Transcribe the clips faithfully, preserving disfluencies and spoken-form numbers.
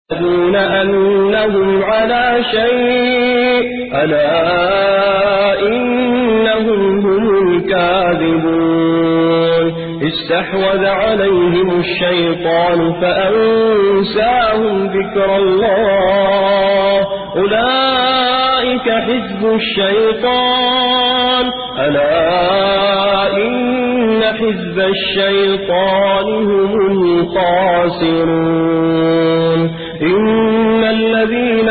يحسبون أنهم على شيء ألا إنهم هم الكاذبون استحوذ عليهم الشيطان فأنساهم ذكر الله أولئك حزب الشيطان ألا إن حزب الشيطان هم الخاسرون إن الذين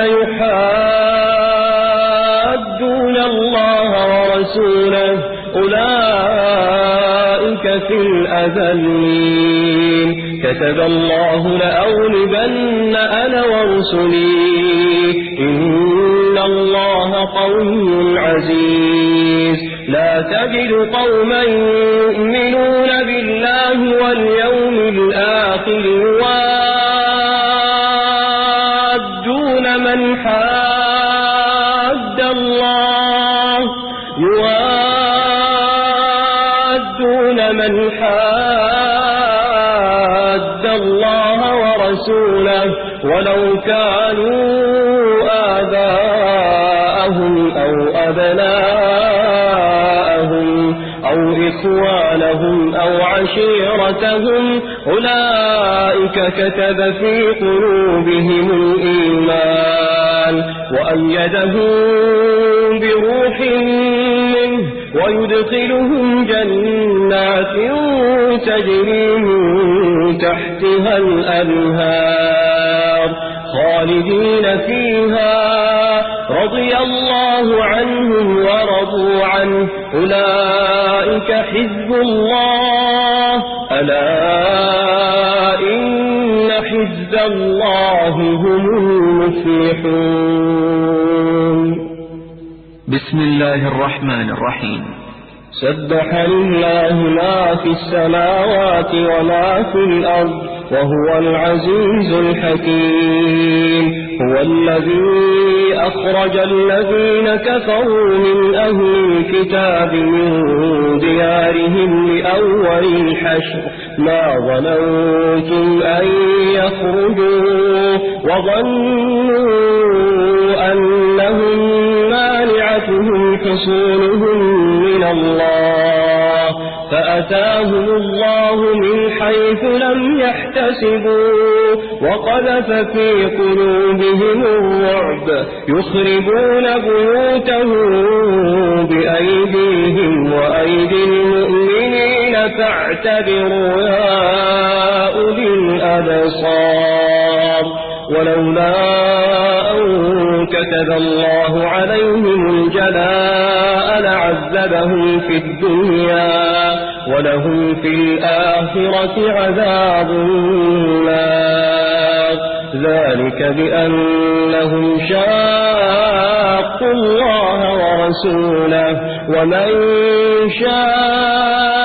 يحادون الله ورسوله أولئك في الأذلين كتب الله لأغلبن أنا ورسلي إن الله قوي عزيز لا تجد قوما يؤمنون بالله واليوم الآخر من حاد الله يوادون من حاد الله ورسوله ولو كانوا آباءهم أو أبناءهم أو إخوانهم أو عشيرتهم أولئك كتب في قلوبهم الإيمان وأيدهم بروح منه ويدخلهم جنات تجري من تحتها الأنهار خالدين فيها رضي الله عنهم ورضوا عنه أولئك حزب الله ألا إن حزب الله هم المفلحون بسم الله الرحمن الرحيم سبح لله ما في السماوات وما في الأرض وهو العزيز الحكيم هو الذي أخرج الذين كفروا من أهل الكتاب من ديارهم لأول الحشر ما ظننتم أن يخرجوا وظنوا أنهم مانعتهم حصولهم من الله فأتاهم الله من حيث لم يحتسبوا وقذف في قلوبهم الرعب يخربون بيوتهم بأيديهم وأيدي المؤمنين فاعتبروا يا أولي الأبصار ولولا أن كتب الله عليهم الجلاء لعذبهم في الدنيا ولهم في الآخرة عذاب النار ذلك بأنهم شاقوا الله ورسوله ومن شاق